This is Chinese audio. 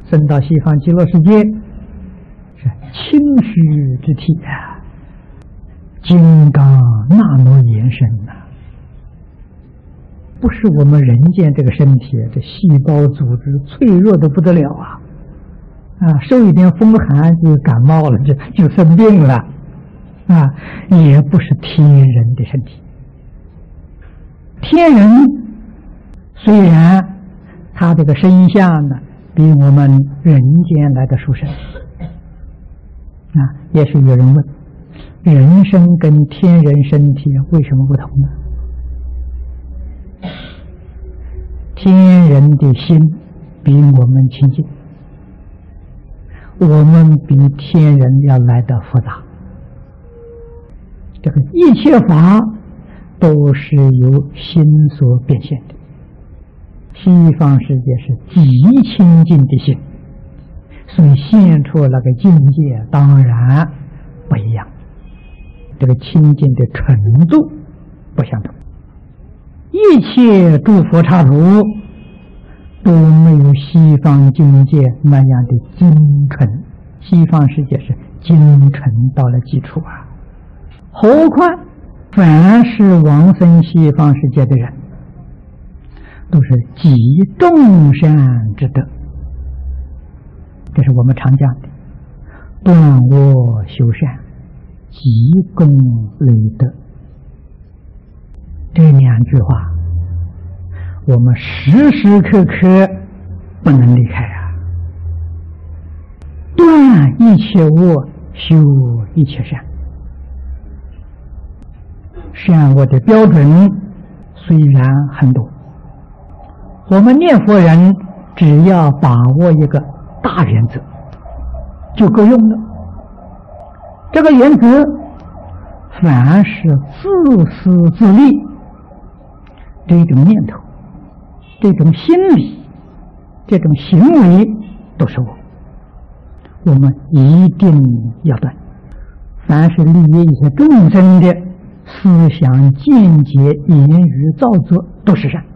升到西方极乐世界，是清虚之体啊，金刚那么延伸呐，不是我们人间这个身体，这细胞组织脆弱的不得了啊！受一点风寒就感冒了，就生病了啊！也不是天人的身体。天人虽然他这个身相呢，比我们人间来的殊胜啊，也是有人问，人身跟天人身体为什么不同呢？天人的心比我们清净，我们比天人要来得复杂。这个一切法都是由心所变现的。西方世界是极清净的心，所以现出那个境界当然不一样，这个清净的程度不相同。一切诸佛刹土都没有西方境界那样的精纯，西方世界是精纯到了基础啊！何况凡是往生西方世界的人，都是极众善之德，这是我们常讲的断我修善，积功累德。这两句话我们时时刻刻不能离开啊！断一切恶，修一切善。善恶的标准虽然很多，我们念佛人只要把握一个大原则就够用了。这个原则，凡是自私自利这种念头、这种心理、这种行为都是我们一定要断。凡是利益一些众生的思想、见解、言语、造作都是善。